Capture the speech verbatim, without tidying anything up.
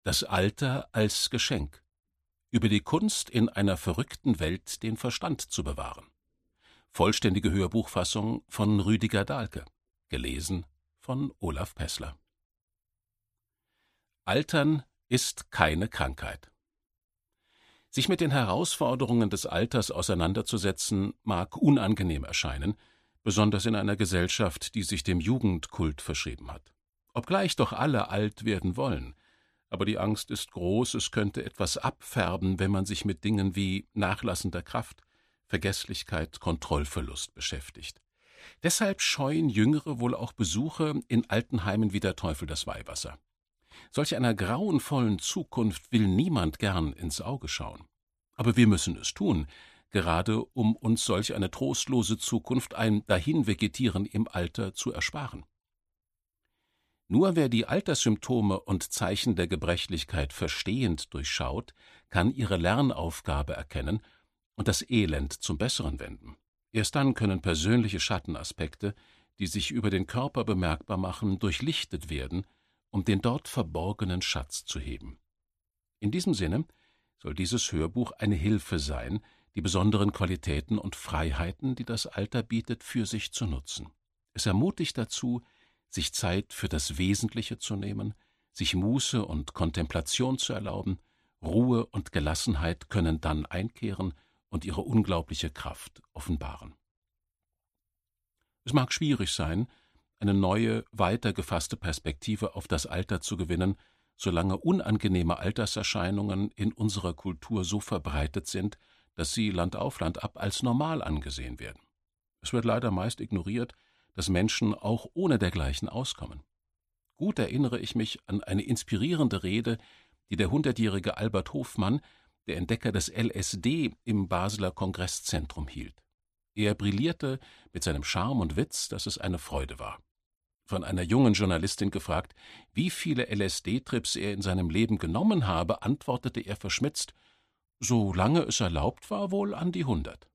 Das Alter als Geschenk. Über die Kunst, in einer verrückten Welt den Verstand zu bewahren. Vollständige Hörbuchfassung von Rüdiger Dahlke. Gelesen von Olaf Pessler. Altern ist keine Krankheit. Sich mit den Herausforderungen des Alters auseinanderzusetzen, mag unangenehm erscheinen, besonders in einer Gesellschaft, die sich dem Jugendkult verschrieben hat. Obgleich doch alle alt werden wollen. Aber die Angst ist groß, es könnte etwas abfärben, wenn man sich mit Dingen wie nachlassender Kraft, Vergesslichkeit, Kontrollverlust beschäftigt. Deshalb scheuen Jüngere wohl auch Besuche in Altenheimen wie der Teufel das Weihwasser. Solch einer grauenvollen Zukunft will niemand gern ins Auge schauen. Aber wir müssen es tun, gerade um uns solch eine trostlose Zukunft, ein Dahinvegetieren im Alter zu ersparen. Nur wer die Alterssymptome und Zeichen der Gebrechlichkeit verstehend durchschaut, kann ihre Lernaufgabe erkennen und das Elend zum Besseren wenden. Erst dann können persönliche Schattenaspekte, die sich über den Körper bemerkbar machen, durchlichtet werden, um den dort verborgenen Schatz zu heben. In diesem Sinne soll dieses Hörbuch eine Hilfe sein, die besonderen Qualitäten und Freiheiten, die das Alter bietet, für sich zu nutzen. Es ermutigt dazu, sich Zeit für das Wesentliche zu nehmen, sich Muße und Kontemplation zu erlauben, Ruhe und Gelassenheit können dann einkehren und ihre unglaubliche Kraft offenbaren. Es mag schwierig sein, eine neue, weiter gefasste Perspektive auf das Alter zu gewinnen, solange unangenehme Alterserscheinungen in unserer Kultur so verbreitet sind, dass sie Land auf Land ab als normal angesehen werden. Es wird leider meist ignoriert, dass Menschen auch ohne dergleichen auskommen. Gut erinnere ich mich an eine inspirierende Rede, die der hundertjährige Albert Hofmann, der Entdecker des L S D, im Basler Kongresszentrum hielt. Er brillierte mit seinem Charme und Witz, dass es eine Freude war. Von einer jungen Journalistin gefragt, wie viele L S D-Trips er in seinem Leben genommen habe, antwortete er verschmitzt, solange es erlaubt war, wohl an die hundert.